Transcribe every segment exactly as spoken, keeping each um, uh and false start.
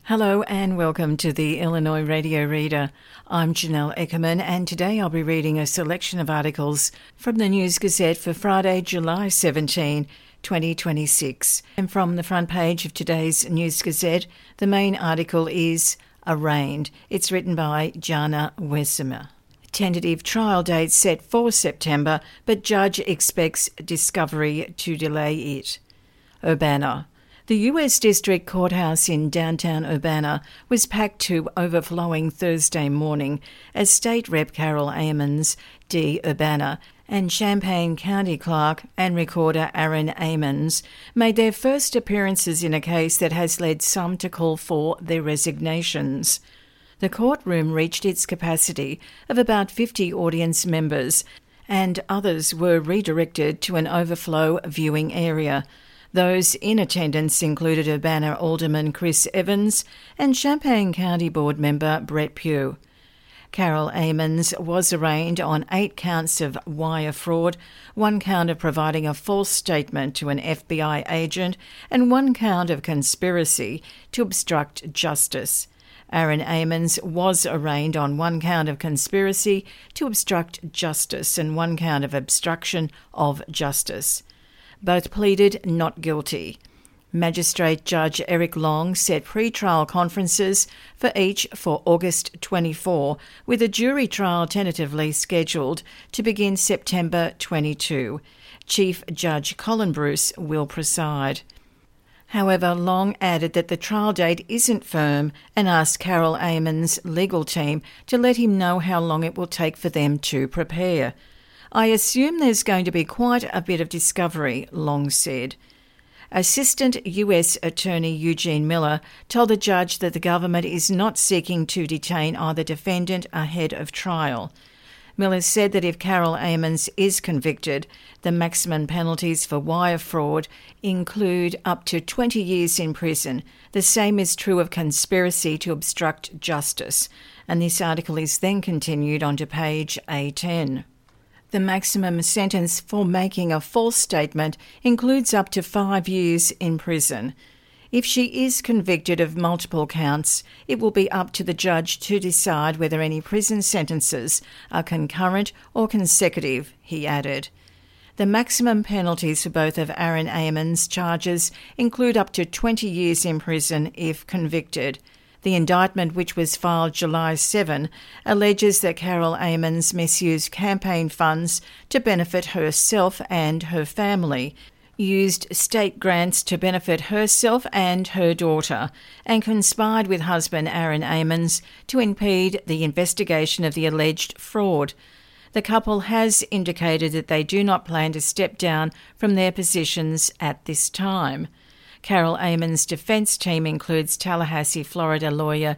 Hello and welcome to the Illinois Radio Reader. I'm Janelle Eckerman, and today I'll be reading a selection of articles from the News Gazette for Friday, July seventeenth, twenty twenty-six. And from the front page of today's News Gazette, the main article is Arraigned. It's written by Jana Wesimer. Tentative trial date set for September, but judge expects discovery to delay it. Urbana. The U S District Courthouse in downtown Urbana was packed to overflowing Thursday morning as State Rep Carol Ammons, D. Urbana, and Champaign County Clerk and Recorder Aaron Ammons made their first appearances in a case that has led some to call for their resignations. The courtroom reached its capacity of about fifty audience members, and others were redirected to an overflow viewing area. Those in attendance included Urbana Alderman Chris Evans and Champaign County Board member Brett Pugh. Carol Ammons was arraigned on eight counts of wire fraud, one count of providing a false statement to an F B I agent, and one count of conspiracy to obstruct justice. Aaron Ammons was arraigned on one count of conspiracy to obstruct justice and one count of obstruction of justice. Both pleaded not guilty. Magistrate Judge Eric Long set pre-trial conferences for each for August twenty-fourth, with a jury trial tentatively scheduled to begin September twenty-second. Chief Judge Colin Bruce will preside. However, Long added that the trial date isn't firm and asked Carol Ammons' legal team to let him know how long it will take for them to prepare. I assume there's going to be quite a bit of discovery, Long said. Assistant U S Attorney Eugene Miller told the judge that the government is not seeking to detain either defendant ahead of trial. Miller said that if Carol Ammons is convicted, the maximum penalties for wire fraud include up to twenty years in prison. The same is true of conspiracy to obstruct justice. And this article is then continued onto page A ten. The maximum sentence for making a false statement includes up to five years in prison. If she is convicted of multiple counts, it will be up to the judge to decide whether any prison sentences are concurrent or consecutive, he added. The maximum penalties for both of Aaron Ammons' charges include up to twenty years in prison if convicted. The indictment, which was filed July seventh, alleges that Carol Ammons misused campaign funds to benefit herself and her family, used state grants to benefit herself and her daughter, and conspired with husband Aaron Ammons to impede the investigation of the alleged fraud. The couple has indicated that they do not plan to step down from their positions at this time. Carol Ammons' defence team includes Tallahassee, Florida lawyer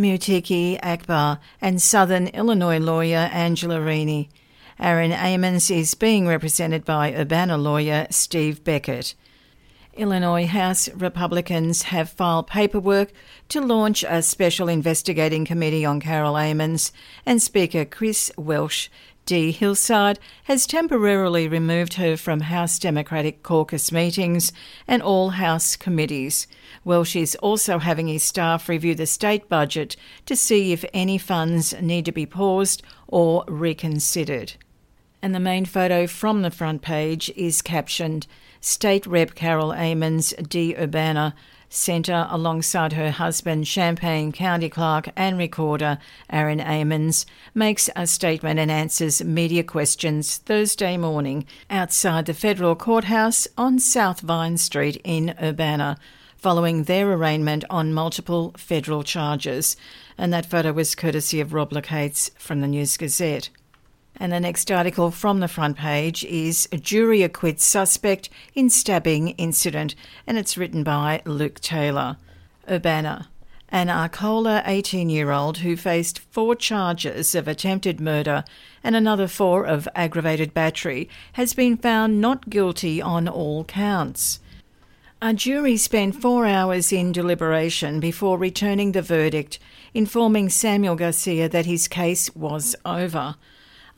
Mutiki Akbar and Southern Illinois lawyer Angela Rini. Aaron Ammons is being represented by Urbana lawyer Steve Beckett. Illinois House Republicans have filed paperwork to launch a special investigating committee on Carol Ammons, and Speaker Chris Welsh D. Hillside has temporarily removed her from House Democratic Caucus meetings and all House committees. Welsh is also having his staff review the state budget to see if any funds need to be paused or reconsidered. And the main photo from the front page is captioned, State Rep Carol Ammons, D. Urbana, Centre alongside her husband, Champaign County Clerk and Recorder Aaron Ammons, makes a statement and answers media questions Thursday morning outside the federal courthouse on South Vine Street in Urbana, following their arraignment on multiple federal charges. And that photo was courtesy of Rob Lacates from the News Gazette. And the next article from the front page is Jury Acquits Suspect in Stabbing Incident, and it's written by Luke Taylor. Urbana. An Arcola eighteen-year-old who faced four charges of attempted murder and another four of aggravated battery has been found not guilty on all counts. A jury spent four hours in deliberation before returning the verdict, informing Samuel Garcia that his case was over.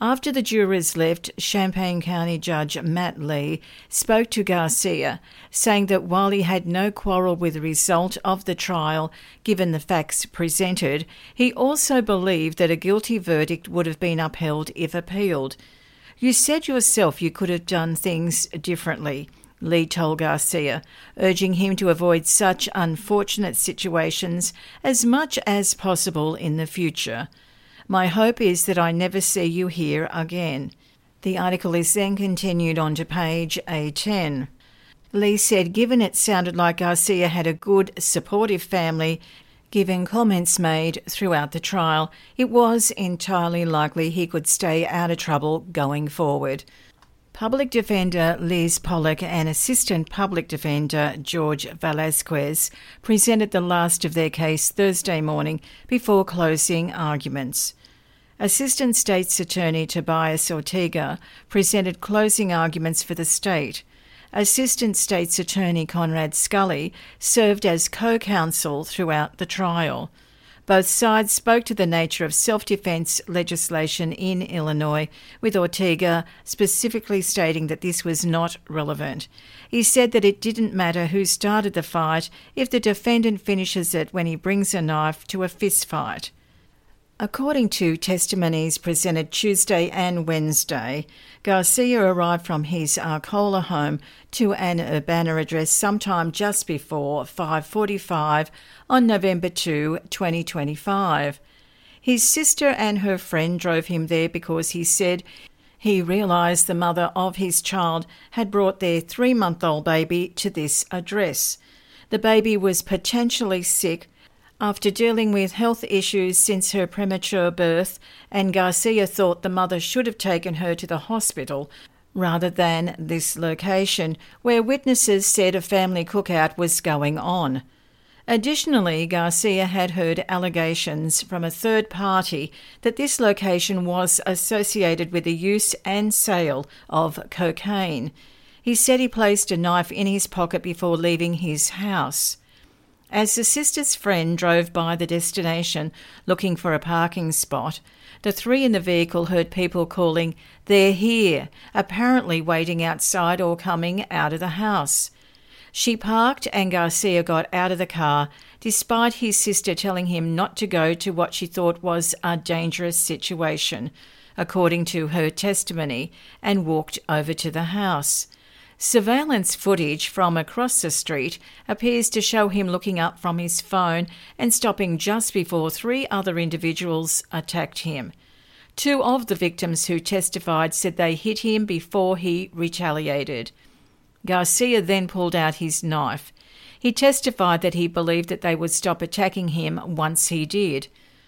After the jurors left, Champaign County Judge Matt Lee spoke to Garcia, saying that while he had no quarrel with the result of the trial, given the facts presented, he also believed that a guilty verdict would have been upheld if appealed. "You said yourself you could have done things differently," Lee told Garcia, urging him to avoid such unfortunate situations as much as possible in the future. "My hope is that I never see you here again." The article is then continued on to page A ten. Lee said given it sounded like Garcia had a good, supportive family, given comments made throughout the trial, it was entirely likely he could stay out of trouble going forward. Public Defender Liz Pollock and Assistant Public Defender George Velasquez presented the last of their case Thursday morning before closing arguments. Assistant State's Attorney Tobias Ortega presented closing arguments for the state. Assistant State's Attorney Conrad Scully served as co-counsel throughout the trial. Both sides spoke to the nature of self-defense legislation in Illinois, with Ortega specifically stating that this was not relevant. He said that it didn't matter who started the fight if the defendant finishes it when he brings a knife to a fist fight. According to testimonies presented Tuesday and Wednesday, Garcia arrived from his Arcola home to an Urbana address sometime just before five forty-five on November second, twenty twenty-five. His sister and her friend drove him there because he said he realised the mother of his child had brought their three-month-old baby to this address. The baby was potentially sick after dealing with health issues since her premature birth, and Garcia thought the mother should have taken her to the hospital rather than this location, where witnesses said a family cookout was going on. Additionally, Garcia had heard allegations from a third party that this location was associated with the use and sale of cocaine. He said he placed a knife in his pocket before leaving his house. As the sister's friend drove by the destination looking for a parking spot, the three in the vehicle heard people calling, "They're here," apparently waiting outside or coming out of the house. She parked and Garcia got out of the car, despite his sister telling him not to go to what she thought was a dangerous situation, according to her testimony, and walked over to the house. Surveillance footage from across the street appears to show him looking up from his phone and stopping just before three other individuals attacked him. Two of the victims who testified said they hit him before he retaliated. Garcia then pulled out his knife. He testified that he believed that they would stop attacking him once he did.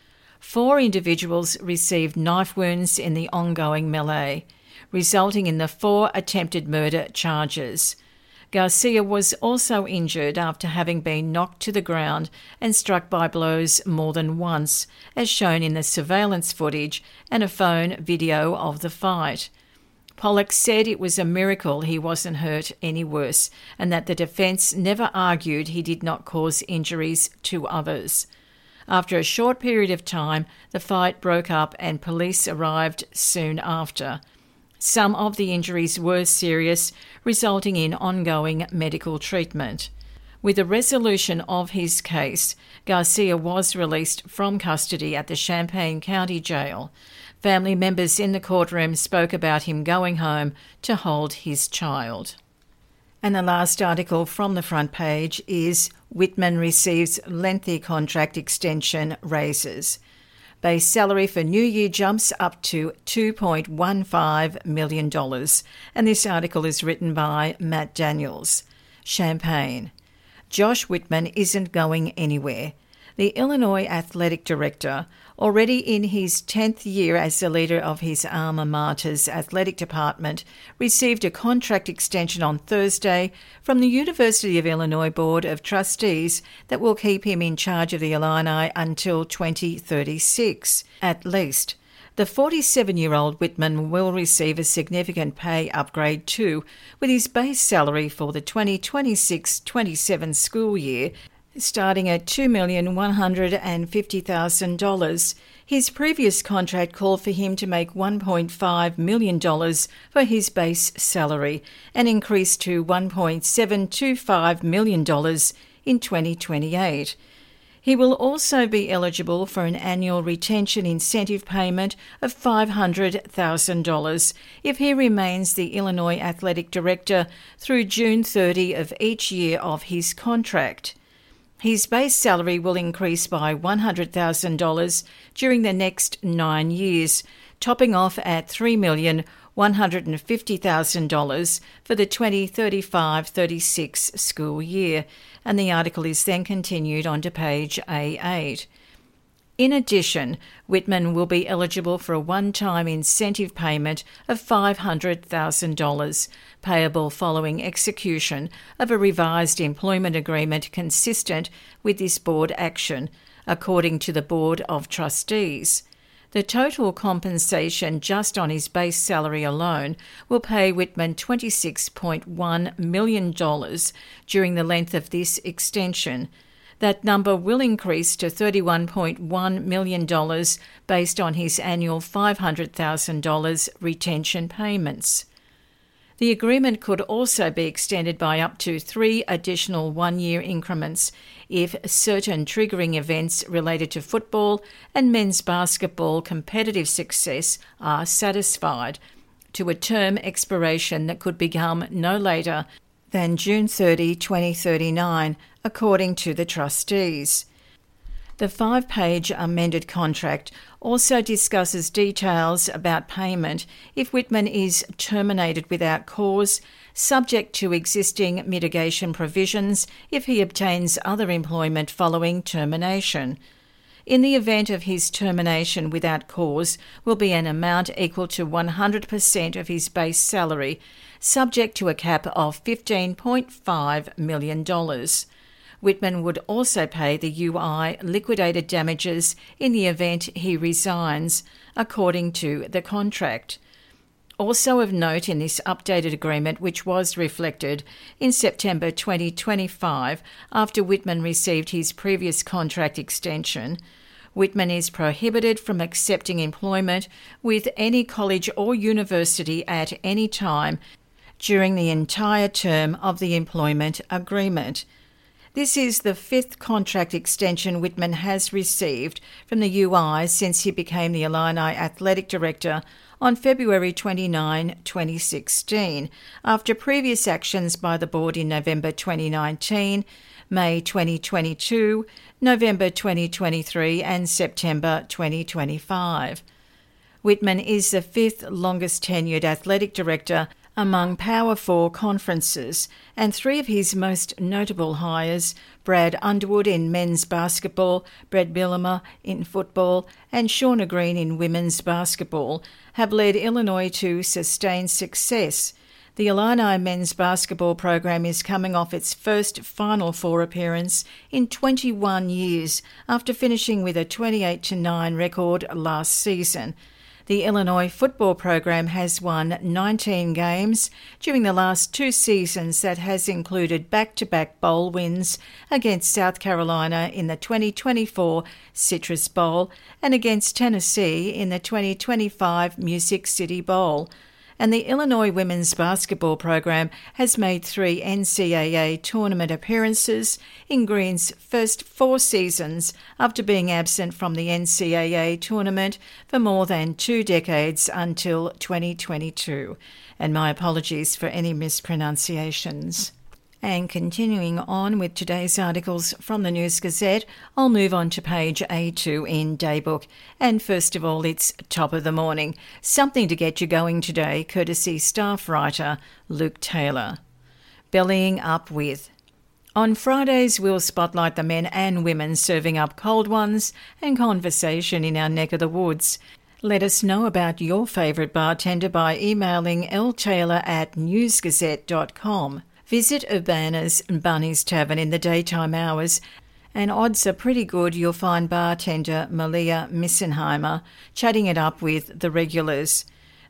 Four individuals received knife wounds in the ongoing melee, resulting in the four attempted murder charges. Garcia was also injured after having been knocked to the ground and struck by blows more than once, as shown in the surveillance footage and a phone video of the fight. Pollock said it was a miracle he wasn't hurt any worse, and that the defence never argued he did not cause injuries to others. After a short period of time, the fight broke up and police arrived soon after. Some of the injuries were serious, resulting in ongoing medical treatment. With the resolution of his case, Garcia was released from custody at the Champaign County Jail. Family members in the courtroom spoke about him going home to hold his child. And the last article from the front page is Whitman receives lengthy contract extension raises. Base salary for New Year jumps up to two point one five million dollars, and this article is written by Matt Daniels. Champaign. Josh Whitman isn't going anywhere. The Illinois athletic director, already in his tenth year as the leader of his alma mater's athletic department, received a contract extension on Thursday from the University of Illinois Board of Trustees that will keep him in charge of the Illini until twenty thirty-six, at least. The forty-seven-year-old Whitman will receive a significant pay upgrade too, with his base salary for the twenty twenty-six twenty-seven school year starting at two million one hundred fifty thousand dollars. His previous contract called for him to make one point five million dollars for his base salary, an increase to one point seven two five million dollars in twenty twenty-eight. He will also be eligible for an annual retention incentive payment of five hundred thousand dollars if he remains the Illinois Athletic Director through June thirtieth of each year of his contract. His base salary will increase by one hundred thousand dollars during the next nine years, topping off at three million one hundred fifty thousand dollars for the twenty thirty-five thirty-six school year, and the article is then continued onto page A eight. In addition, Whitman will be eligible for a one-time incentive payment of five hundred thousand dollars, payable following execution of a revised employment agreement consistent with this board action, according to the Board of Trustees. The total compensation just on his base salary alone will pay Whitman twenty-six point one million dollars during the length of this extension. That number will increase to thirty-one point one million dollars based on his annual five hundred thousand dollars retention payments. The agreement could also be extended by up to three additional one-year increments if certain triggering events related to football and men's basketball competitive success are satisfied, to a term expiration that could become no later than June thirtieth, twenty thirty-nine, according to the trustees. The five-page amended contract also discusses details about payment if Whitman is terminated without cause, subject to existing mitigation provisions if he obtains other employment following termination. In the event of his termination without cause, will be an amount equal to one hundred percent of his base salary, subject to a cap of fifteen point five million dollars. Whitman would also pay the U I liquidated damages in the event he resigns, according to the contract. Also of note in this updated agreement, which was reflected in September twenty twenty-five after Whitman received his previous contract extension, Whitman is prohibited from accepting employment with any college or university at any time during the entire term of the employment agreement. This is the fifth contract extension Whitman has received from the U I since he became the Illini Athletic Director on February twenty-ninth, twenty sixteen, after previous actions by the board in November twenty nineteen, May twenty twenty-two, November twenty twenty-three and September twenty twenty-five. Whitman is the fifth longest tenured athletic director among Power Four conferences, and three of his most notable hires, Brad Underwood in men's basketball, Brett Bielema in football, and Shauna Green in women's basketball, have led Illinois to sustained success. The Illini men's basketball program is coming off its first Final Four appearance in twenty-one years after finishing with a twenty-eight to nine record last season. The Illinois football program has won nineteen games during the last two seasons that has included back-to-back bowl wins against South Carolina in the twenty twenty-four Citrus Bowl and against Tennessee in the twenty twenty-five Music City Bowl. And the Illinois women's basketball program has made three N C double A tournament appearances in Green's first four seasons after being absent from the N C double A tournament for more than two decades until twenty twenty-two. And my apologies for any mispronunciations. And continuing on with today's articles from the News Gazette, I'll move on to page A two in Daybook. And first of all, it's Top of the Morning. Something to get you going today, courtesy staff writer Luke Taylor. Bellying up with. On Fridays, we'll spotlight the men and women serving up cold ones and conversation in our neck of the woods. Let us know about your favourite bartender by emailing ltaylor at newsgazette dot com. Visit Urbana's Bunny's Tavern in the daytime hours, and odds are pretty good you'll find bartender Malia Missenheimer chatting it up with the regulars.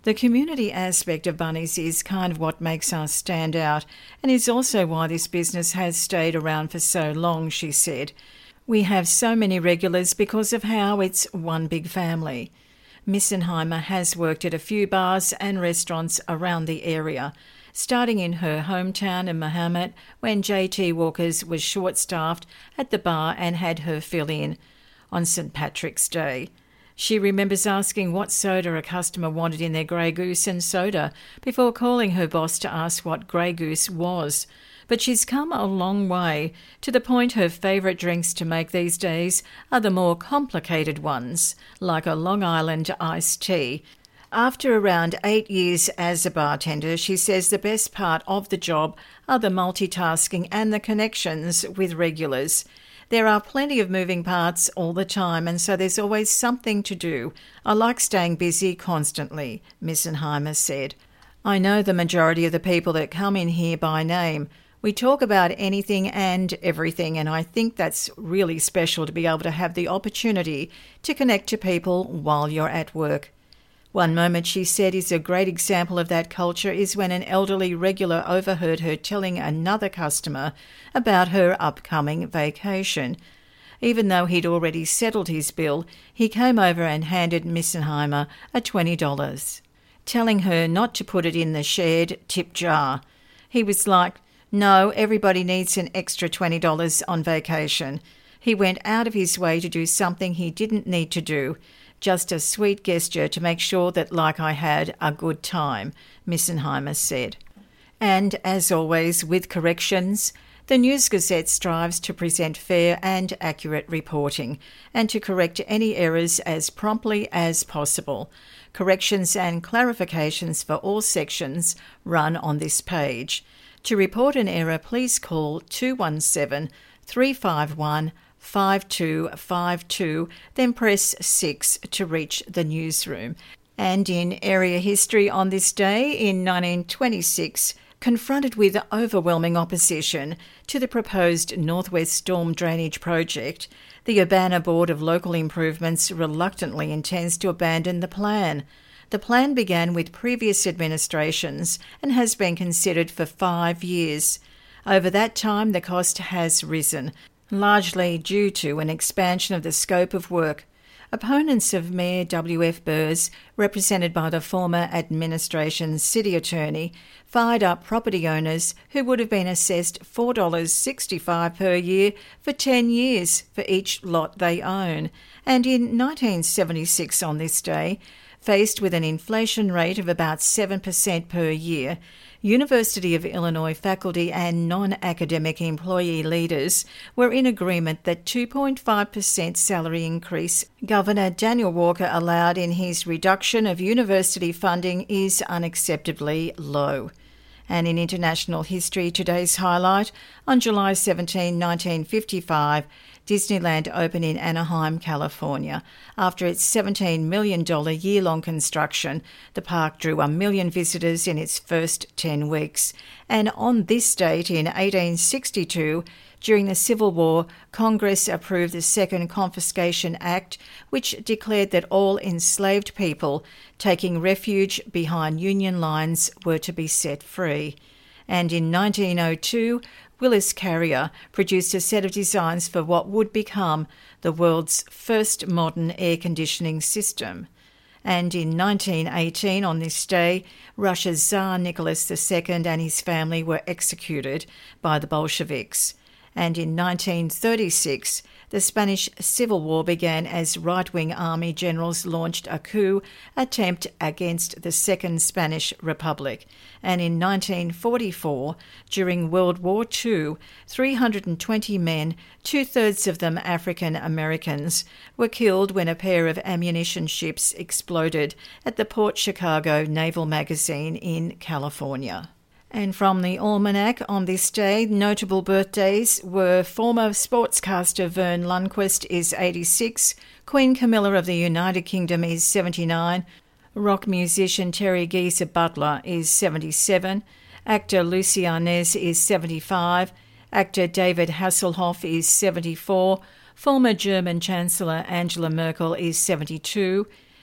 The community aspect of Bunnies is kind of what makes us stand out and is also why this business has stayed around for so long, she said. We have so many regulars because of how it's one big family. Missenheimer has worked at a few bars and restaurants around the area, starting in her hometown in Mahomet when J T Walker's was short-staffed at the bar and had her fill in on St Patrick's Day. She remembers asking what soda a customer wanted in their Grey Goose and soda before calling her boss to ask what Grey Goose was. But she's come a long way, to the point her favourite drinks to make these days are the more complicated ones, like a Long Island iced tea. After around eight years as a bartender, she says the best part of the job are the multitasking and the connections with regulars. There are plenty of moving parts all the time, and so there's always something to do. I like staying busy constantly, Missenheimer said. I know the majority of the people that come in here by name. We talk about anything and everything, and I think that's really special to be able to have the opportunity to connect to people while you're at work. One moment, she said, is a great example of that culture is when an elderly regular overheard her telling another customer about her upcoming vacation. Even though he'd already settled his bill, he came over and handed Missenheimer a twenty dollars, telling her not to put it in the shared tip jar. He was like, "No, everybody needs an extra twenty dollars on vacation." He went out of his way to do something he didn't need to do. Just a sweet gesture to make sure that, like I had, a good time, Missenheimer said. And, as always, with corrections, the News Gazette strives to present fair and accurate reporting and to correct any errors as promptly as possible. Corrections and clarifications for all sections run on this page. To report an error, please call two one seven, three five one, five two five two, then press six to reach the newsroom. And in area history on this day in nineteen twenty-six, confronted with overwhelming opposition to the proposed Northwest Storm Drainage Project, the Urbana Board of Local Improvements reluctantly intends to abandon the plan. The plan began with previous administrations and has been considered for five years. Over that time, the cost has risen, largely due to an expansion of the scope of work. Opponents of Mayor W F Burrs, represented by the former administration's city attorney, fired up property owners who would have been assessed four dollars sixty-five per year for ten years for each lot they own. And in nineteen seventy-six on this day, faced with an inflation rate of about seven percent per year, University of Illinois faculty and non-academic employee leaders were in agreement that two point five percent salary increase Governor Daniel Walker allowed in his reduction of university funding is unacceptably low. And in international history, today's highlight, on July seventeenth, nineteen fifty-five, Disneyland opened in Anaheim, California. After its seventeen million dollars year-long construction, the park drew a million visitors in its first ten weeks. And on this date in eighteen sixty-two, during the Civil War, Congress approved the Second Confiscation Act, which declared that all enslaved people taking refuge behind Union lines were to be set free. And in nineteen oh two, Willis Carrier produced a set of designs for what would become the world's first modern air conditioning system. And in nineteen eighteen, on this day, Russia's Tsar Nicholas the Second and his family were executed by the Bolsheviks. And in nineteen thirty-six, the Spanish Civil War began as right-wing army generals launched a coup attempt against the Second Spanish Republic. And in nineteen forty-four, during World War Two, three hundred twenty men, two-thirds of them African Americans, were killed when a pair of ammunition ships exploded at the Port Chicago Naval Magazine in California. And from the Almanac on this day, notable birthdays were former sportscaster Vern Lundquist is eighty-six, Queen Camilla of the United Kingdom is seventy-nine, rock musician Terry Geezer Butler is seventy-seven, actor Lucy Arnaz is seventy-five, actor David Hasselhoff is seventy-four, former German Chancellor Angela Merkel is seventy-two,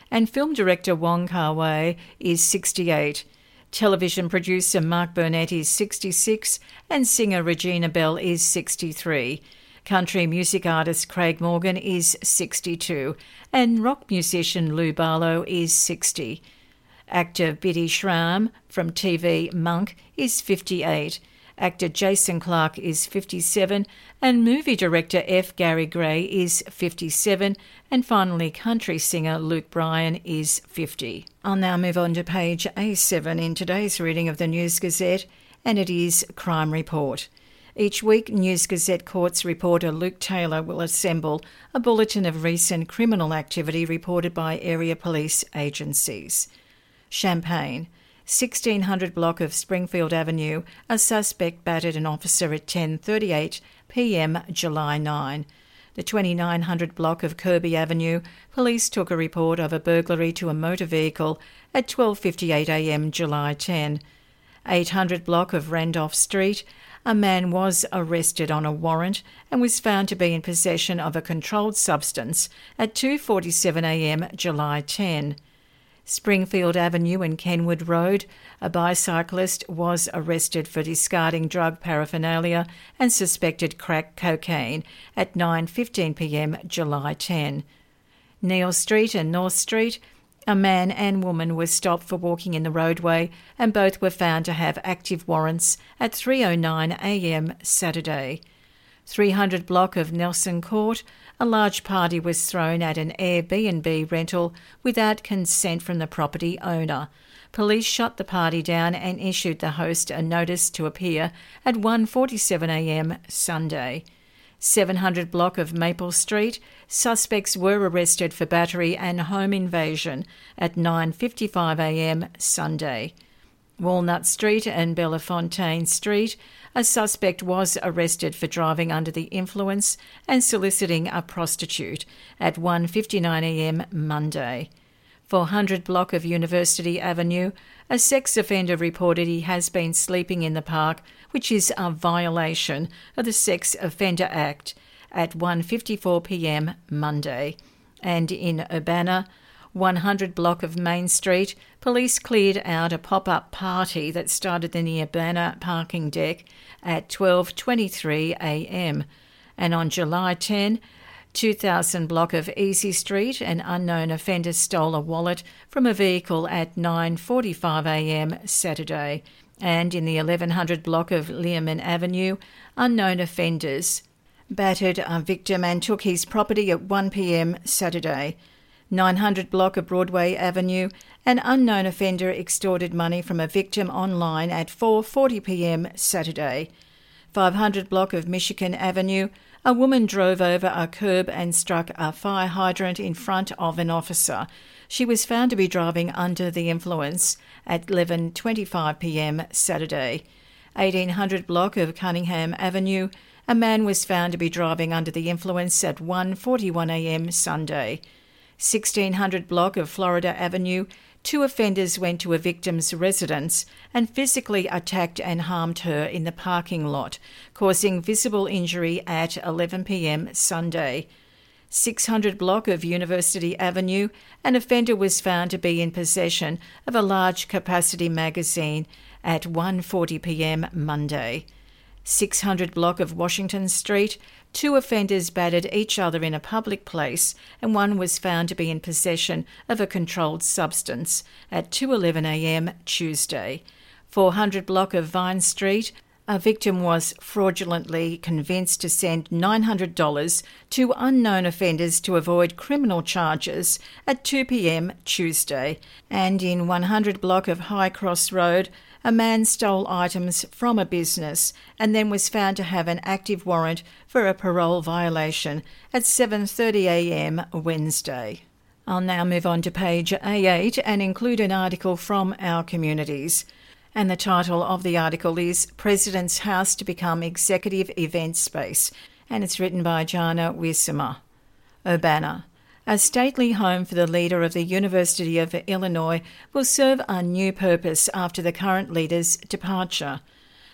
and film director Wong Kar-wai is sixty-eight. Television producer Mark Burnett is sixty-six and singer Regina Bell is sixty-three. Country music artist Craig Morgan is sixty-two and rock musician Lou Barlow is sixty. Actor Biddy Schramm from T V Monk is fifty-eight. Actor Jason Clarke is fifty-seven and movie director F. Gary Gray is fifty-seven, and finally country singer Luke Bryan is fifty. I'll now move on to page A seven in today's reading of the News Gazette, and it is Crime Report. Each week, News Gazette Courts reporter Luke Taylor will assemble a bulletin of recent criminal activity reported by area police agencies. Champagne. sixteen hundred block of Springfield Avenue, a suspect battered an officer at ten thirty-eight p m July ninth. The twenty-nine hundred block of Kirby Avenue, police took a report of a burglary to a motor vehicle at twelve fifty-eight a m July tenth. eight hundred block of Randolph Street, a man was arrested on a warrant and was found to be in possession of a controlled substance at two forty-seven a m July tenth. Springfield Avenue and Kenwood Road, a bicyclist was arrested for discarding drug paraphernalia and suspected crack cocaine at nine fifteen p m July tenth. Neal Street and North Street, a man and woman were stopped for walking in the roadway and both were found to have active warrants at three oh nine a m Saturday. three hundred block of Nelson Court, a large party was thrown at an Airbnb rental without consent from the property owner. Police shut the party down and issued the host a notice to appear at one forty-seven a m Sunday. seven hundred block of Maple Street, suspects were arrested for battery and home invasion at nine fifty-five a m Sunday. Walnut Street and Bellefontaine Street, a suspect was arrested for driving under the influence and soliciting a prostitute at one fifty-nine a m Monday. four hundred block of University Avenue, a sex offender reported he has been sleeping in the park, which is a violation of the Sex Offender Act, at one fifty-four p m Monday. And in Urbana, one hundred block of Main Street, police cleared out a pop-up party that started in the Urbana parking deck at twelve twenty-three a m. And on July tenth, two thousand block of Easy Street, an unknown offender stole a wallet from a vehicle at nine forty-five a m Saturday. And in the eleven hundred block of Learman Avenue, unknown offenders battered a victim and took his property at one p m Saturday. nine hundred block of Broadway Avenue, an unknown offender extorted money from a victim online at four forty p m Saturday. five hundred block of Michigan Avenue, a woman drove over a curb and struck a fire hydrant in front of an officer. She was found to be driving under the influence at eleven twenty-five p m Saturday. eighteen hundred block of Cunningham Avenue, a man was found to be driving under the influence at one forty-one a m Sunday. sixteen hundred block of Florida Avenue, two offenders went to a victim's residence and physically attacked and harmed her in the parking lot, causing visible injury at eleven p m Sunday. six hundred block of University Avenue, an offender was found to be in possession of a large capacity magazine at one forty p m Monday. six hundred block of Washington Street, two offenders battered each other in a public place and one was found to be in possession of a controlled substance at two eleven a m Tuesday. four hundred block of Vine Street, a victim was fraudulently convinced to send nine hundred dollars to unknown offenders to avoid criminal charges at two p m Tuesday. And in one hundred block of High Cross Road, a man stole items from a business and then was found to have an active warrant for a parole violation at seven thirty a m Wednesday. I'll now move on to page A eight and include an article from our communities. And the title of the article is President's House to Become Executive Event Space, and it's written by Jana Wisima. Urbana. A stately home for the leader of the University of Illinois will serve a new purpose after the current leader's departure.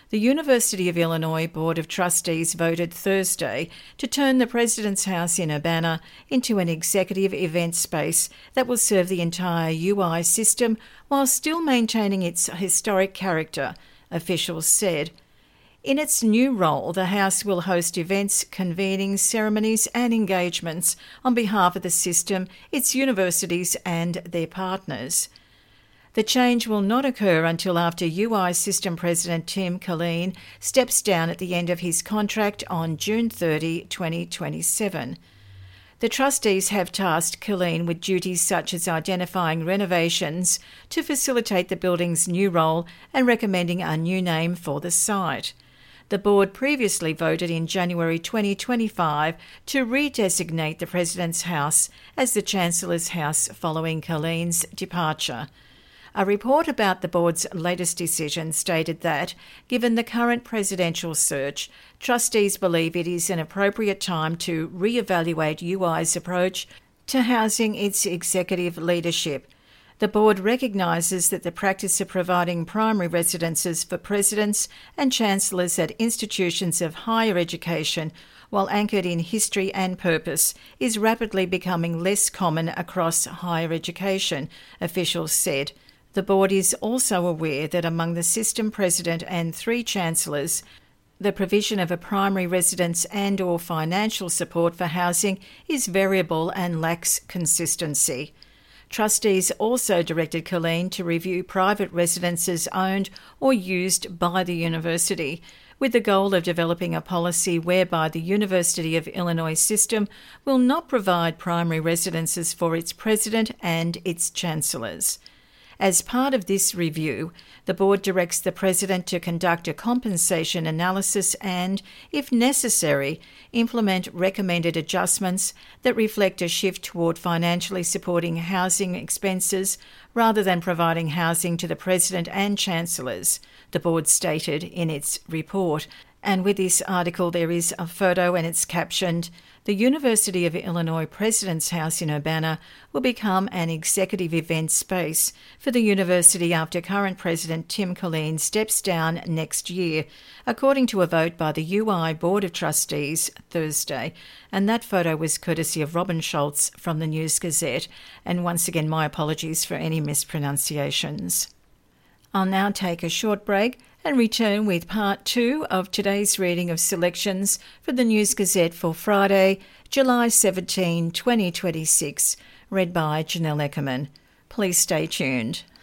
The University of Illinois Board of Trustees voted Thursday to turn the President's House in Urbana into an executive event space that will serve the entire U I system while still maintaining its historic character, officials said. In its new role, the House will host events, convenings, ceremonies and engagements on behalf of the system, its universities and their partners. The change will not occur until after U I System President Tim Killeen steps down at the end of his contract on June thirtieth, twenty twenty-seven. The trustees have tasked Killeen with duties such as identifying renovations to facilitate the building's new role and recommending a new name for the site. The board previously voted in January twenty twenty-five to redesignate the President's House as the Chancellor's House following Killeen's departure. A report about the board's latest decision stated that, given the current presidential search, trustees believe it is an appropriate time to re-evaluate U I's approach to housing its executive leadership. The board recognises that the practice of providing primary residences for presidents and chancellors at institutions of higher education, while anchored in history and purpose, is rapidly becoming less common across higher education, officials said. The board is also aware that among the system president and three chancellors, the provision of a primary residence and or financial support for housing is variable and lacks consistency. Trustees also directed Killeen to review private residences owned or used by the university, with the goal of developing a policy whereby the University of Illinois system will not provide primary residences for its president and its chancellors. As part of this review, the board directs the President to conduct a compensation analysis and, if necessary, implement recommended adjustments that reflect a shift toward financially supporting housing expenses rather than providing housing to the President and Chancellors, the board stated in its report. And with this article there is a photo and it's captioned, "The University of Illinois President's House in Urbana will become an executive event space for the university after current President Tim Killeen steps down next year," according to a vote by the U I Board of Trustees Thursday. And that photo was courtesy of Robin Schultz from the News Gazette. And once again, my apologies for any mispronunciations. I'll now take a short break and return with part two of today's reading of selections for the News Gazette for Friday, July seventeenth, twenty twenty-six, read by Janelle Eckerman. Please stay tuned.